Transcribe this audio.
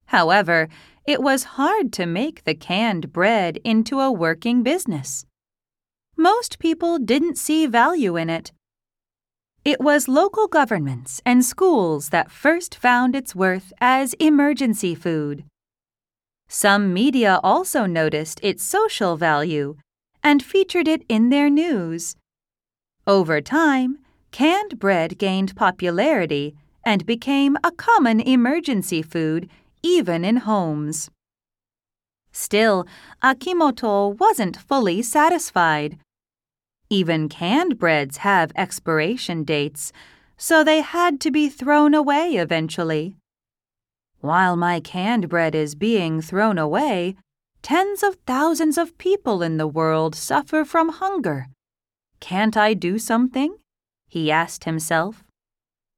However, it was hard to make the canned bread into a working business. Most people didn't see value in it. It was local governments and schools that first found its worth as emergency food. Some media also noticed its social value and featured it in their news. Over time, canned bread gained popularity and became a common emergency food even in homes. Still, Akimoto wasn't fully satisfied. Even canned breads have expiration dates, so they had to be thrown away eventually. While my canned bread is being thrown away, tens of thousands of people in the world suffer from hunger. Can't I do something? He asked himself.